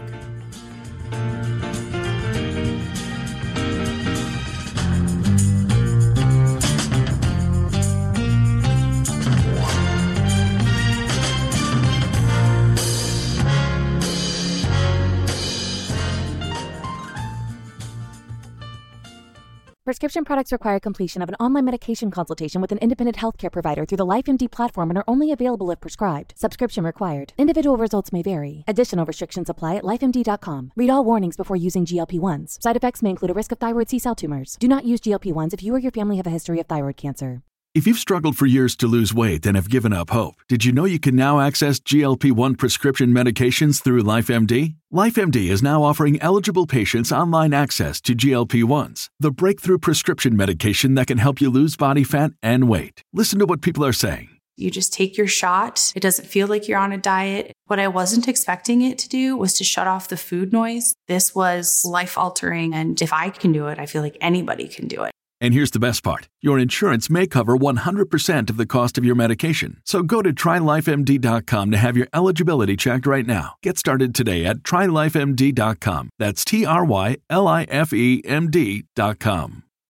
Prescription products require completion of an online medication consultation with an independent healthcare provider through the LifeMD platform and are only available if prescribed. Subscription required. Individual results may vary. Additional restrictions apply at lifemd.com. Read all warnings before using GLP-1s. Side effects may include a risk of thyroid C-cell tumors. Do not use GLP-1s if you or your family have a history of thyroid cancer. If you've struggled for years to lose weight and have given up hope, did you know you can now access GLP-1 prescription medications through LifeMD? LifeMD is now offering eligible patients online access to GLP-1s, the breakthrough prescription medication that can help you lose body fat and weight. Listen to what people are saying. You just take your shot. It doesn't feel like you're on a diet. What I wasn't expecting it to do was to shut off the food noise. This was life-altering, and if I can do it, I feel like anybody can do it. And here's the best part. Your insurance may cover 100% of the cost of your medication. So go to TryLifeMD.com to have your eligibility checked right now. Get started today at TryLifeMD.com. That's TryLifeMD.com.